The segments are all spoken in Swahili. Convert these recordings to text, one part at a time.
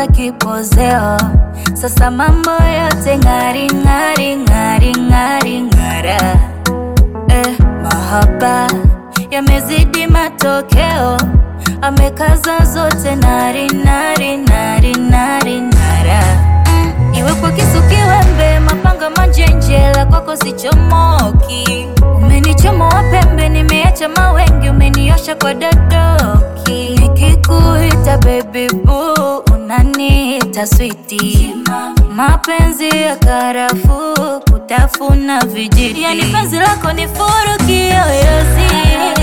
kwanza kipozeo. Sasa mambo yote ngari ngari ngari ngari ngara. Mahaba yamezidi matokeo, amekaza zote nari nari nari nari nara. Iwe kwa kisu kiwembe, mapanga manjenjela, kwako sichomoki. Umenichomoa pembe, nimeacha mawengi, umeniosha kwa dadoki. Nikikuita baby boo, unaniita sweetie. Mapenzi ya karafu, kutafuna vijiti. Yani penzi lako ni furu kiyoyozi.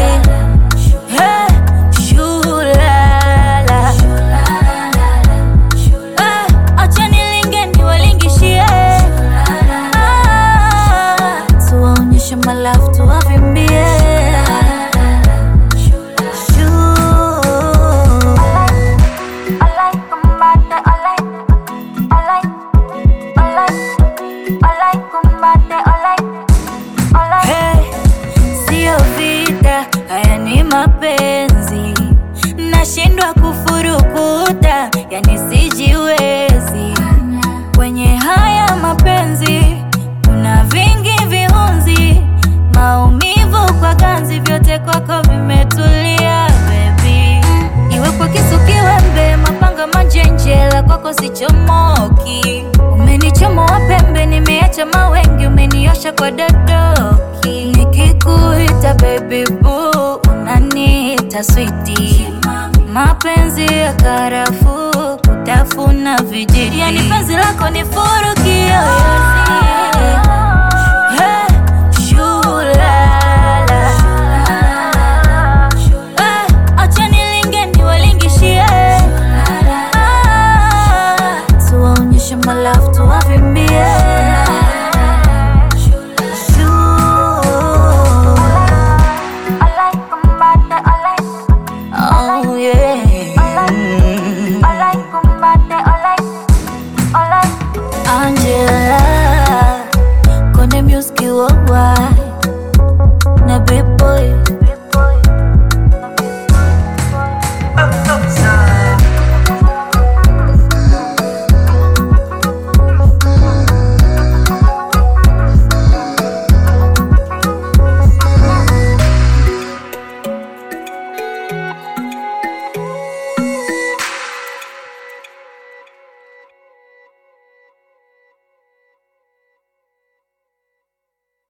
Shulala, acha nilinge niwalingishie. Tuwaonyeshe my love, tuwavimbie. Sio vita, haya ni mapenzi. Nashindwa kufurukuta, yani sijiwezi. Kwenye haya mapenzi kuna vingi vihunzi. Maumivu kwa ganzi, vyote kwako vimetulia baby. Iwe kwa kisu kiwembe, mapanga manjenjela, kwako sichomoki. Umenichomoa pembe, nimeacha mawengi, umeniosha kwa dadoki. Nikikuita baby boo, unaniita sweetie. Mapenzi ya karafu, kutafuna vijiti. Yani penzi lako ni furu kiyoyozi. Shulala, acha nilinge niwalingishie. Tuwaonyeshe my love, tuwavimbie. Oh yeah. Angela, Kone Music worldwide. Na big boy.